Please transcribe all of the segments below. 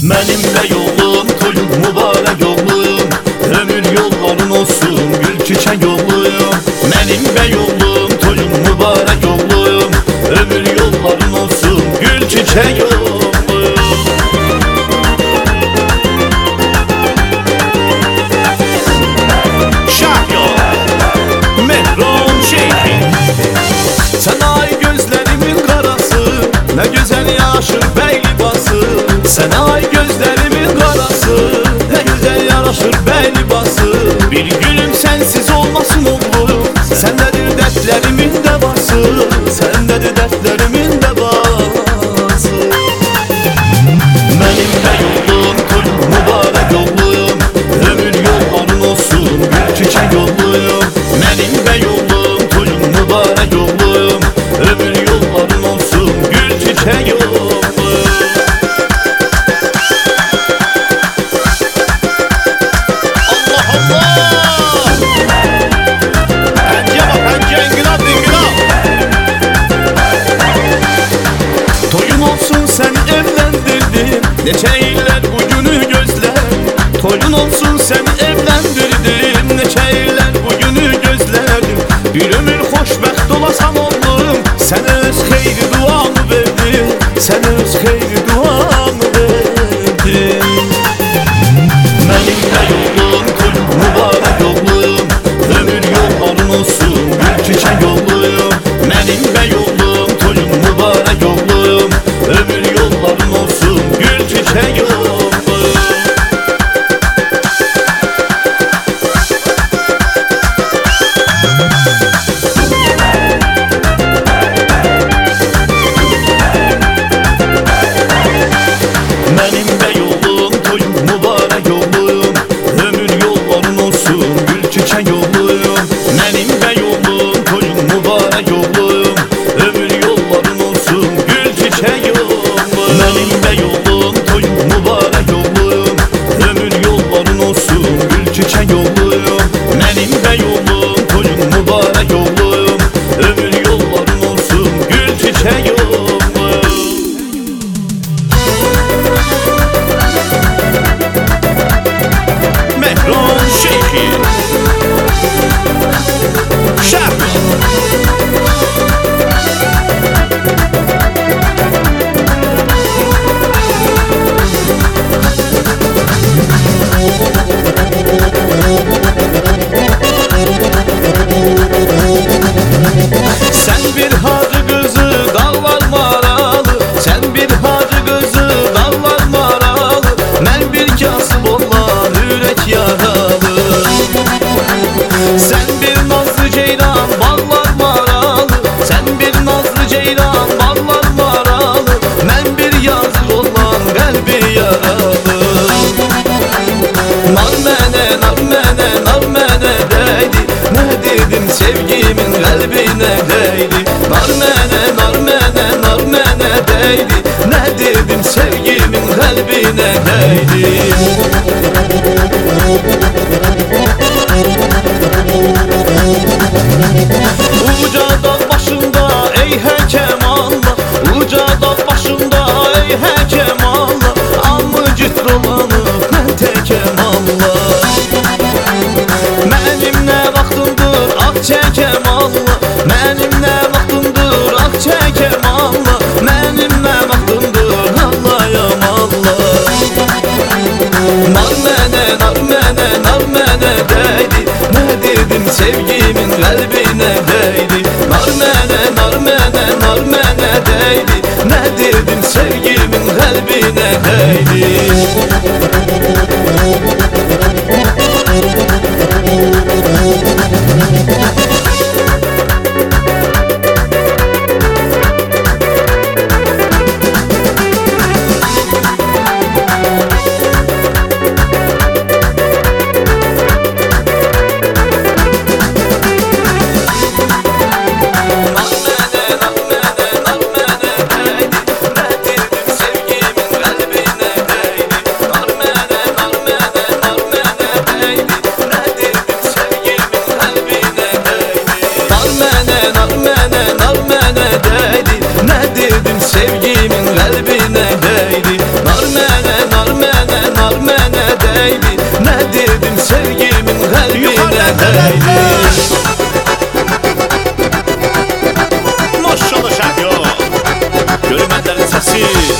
Benim de yolum toyum mübarek yolum, ömür yolların olsun gül çiçek yolum. Benim de yolum toyum mübarek yolum, ömür yolların olsun gül çiçek yolum. Sen ay gözlerimin karası, ne güzel yaraşır bey libası. Sen ay gözlerimin karası, ne güzel yaraşır bey libası. Bir günüm sensiz olmasın oğlum, sendedir dertlerimin devası. Sendedir dertlerimin devası. Benim de yolum toyum mübarek yolum, ömür yolların olsun gül çiçek yolum. Benim de yolum toyum mübarek yolum, ömür yolların olsun gül çiçek yolum. Allah Allah! Pence bak pence, ingilap ingilap. Toyun olsun seni evlendirdim, neçe yıllar bugünü gözler. Toyun olsun seni evlendirdim, neçe yıllar bugünü gözlerdim. Bir ömür hoşbəxt olasan oğlum, sen öz xeyri duamı verdin. Sen öz xeyri duamı verdin. Benim de yolum toyum mübarek yolum, ömür yolların olsun gül çiçek yolum. Benim de yolum toyum mübarek yolum, ömür yolların olsun gül çiçek yolum. Benim de yolum toyum mübarek yolum, ömür yolların olsun gül çiçek yolum. Benim de yolum toyum mübarek yolum, ömür yolların olsun gül çiçek yolum. Benim de yolum toyum mübarek yolum, ömür yolların olsun gül çiçek yolum. Benim de yolum toyum mübarek yolum, ömür yolların olsun gül çiçek yolum. Mehron Şeyhi Şarkı. Sen bir hacı kızı dallar maralı, sen bir hacı kızı dallar maralı. Ben bir kasıb olan yürek yaralı. Sen bir nazlı ceylan ballar maralı, sen bir nazlı ceylan ballar maralı. Ben bir yazık olan kalbi yaralı. Nar mene, nar mene, nar mene değdi, ne dedim sevgimin kalbine değdi. Nar mene, nar mene, nar mene değdi, ne dedim sevgimin kalbine değdi. Uca dağ başında ey hekem Allah, uca dağ başında ey hekem Allah. Almı cüt dolanıp mən tekem Allah. Mənim nə vaxtımdır ah çəkəm Allah, mənim nə vaxtımdır ah çəkəm Allah. Mənim nə vaxtımdır Allah'yam Allah. Nar mənə, nar mənə, nar mənə değdi, ne dedim sevgimin kalbine değdi. Nar mənə, nar mənə, nar mənə değdi, ne dedim sevgimin kalbine değdi. gözleydi. Maşallah Şahyo, görünmezlerin sesi.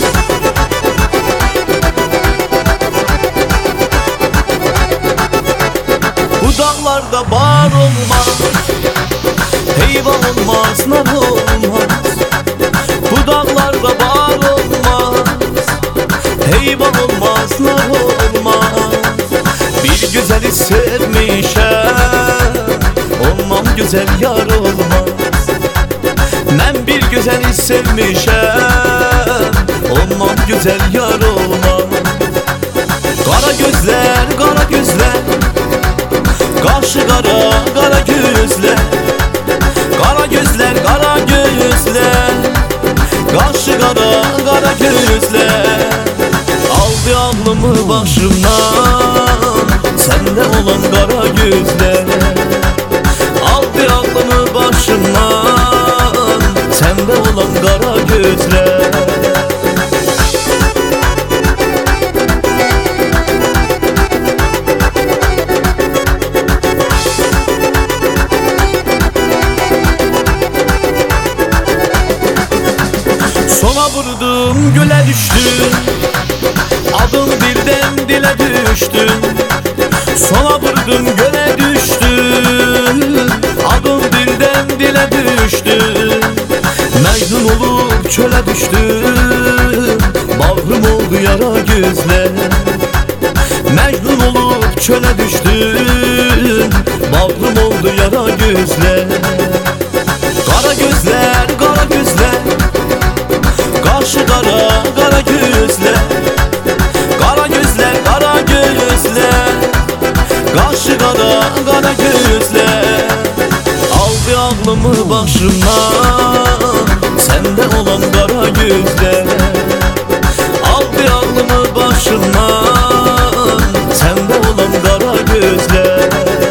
Bu dağlarda bar olmaz, heyvan olmaz, nar olmaz. Bu dağlarda bar olmaz, heyvan olmaz, nar olmaz. Bir güzeli sevmişem, olmam güzel yar olmaz. Ben bir güzeli sevmişem, olmam güzel yar olmaz. Kara gözler, kara gözler, kaşı kara, kara gözler. Kara gözler, kara gözler, kaşı kara, kara gözler. Aldı aklımı başımdan, sende olan kara gözler. Aldı aklımı başımdan, sende olan kara gözler. Sona vurdum, göle düştüm, adım birden dile düştü. Sona vurdum, göle düştüm, adım birden dile düştü. Mecnun olup çöle düştüm, bağrım oldu yara gözler. Mecnun olup çöle düştüm, bağrım oldu yara gözler. Kara gözler, kara gözler, kaşı kara, kara gözler. Kara gözler, kara gözler, kaşı kara, kara gözler. Aldı aklımı başımdan, sende olan kara gözler. Aldı aklımı başımdan, sende olan kara gözler.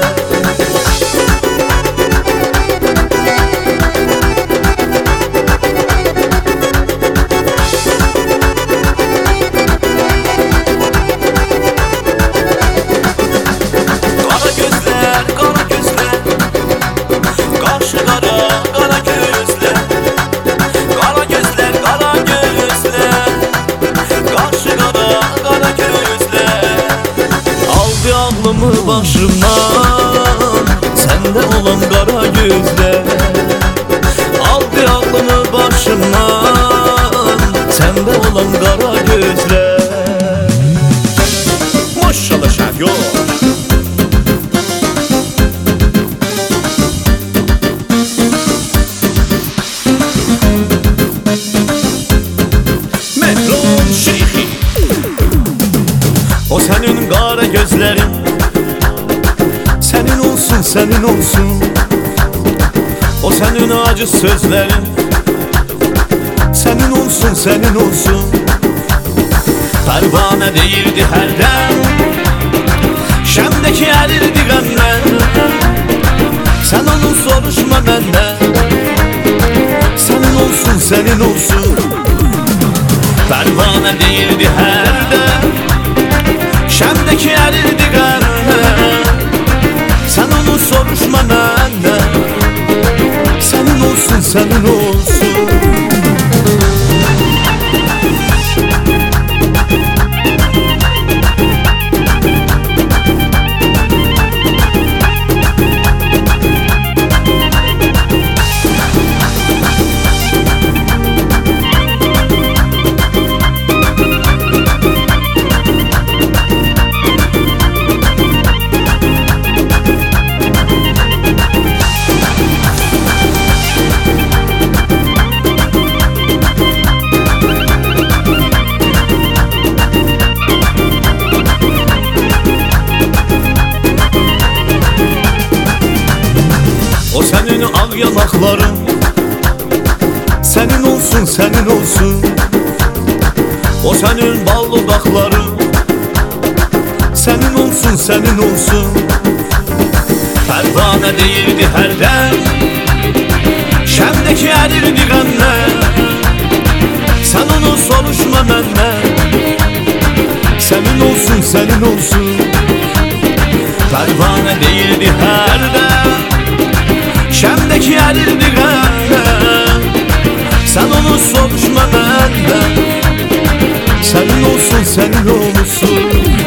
Aklımı başımdan, sende olan kara gözler. Aldı aklımı başımdan, sende olan kara gözler. Maşallah Şahyo. Metron Şeyhi, o senin kara gözlerin, senin olsun, senin olsun. O senin acı sözlerin, senin olsun, senin olsun. Pervane değildi her dem, şemdeki erirdi gamler. Sen onu soruşma benden, senin olsun, senin olsun. Pervane değildi her dem, şemdeki erirdi gamler. Sen onu soruşma benden, senin olsun, senin olsun. O senin al yanakların, senin olsun, senin olsun. O senin bal dudakların, senin olsun, senin olsun. Pervane değildi her dem, şemdeki erirdi gamler. Sen onu soruşma benden, senin olsun, senin olsun. Pervane değildi her Senin olsun, senin olsun.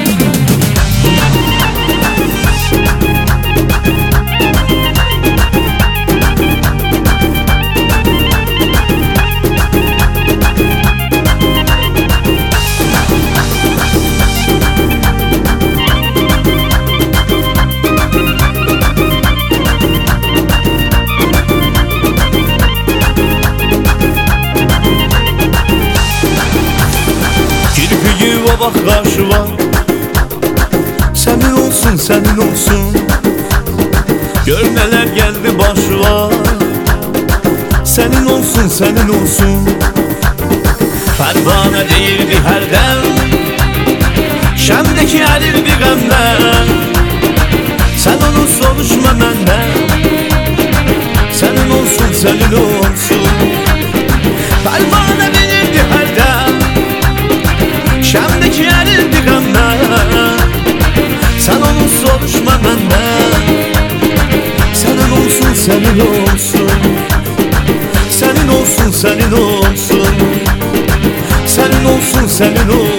Kirpiği bak karşıma, senin olsun, senin olsun. Gör neler geldi başıma, senin olsun, senin olsun. Pervane değildi her dem, Şam'daki erirdi gamden. Sen onu soruşma benden, senin olsun, senin olsun. Pervane değildi her dem, Şam'daki erirdi gamden. Sen onu soruşma benden, senin olsun, senin olsun. Senin olsun, senin olsun. Senin olsun, senin olsun.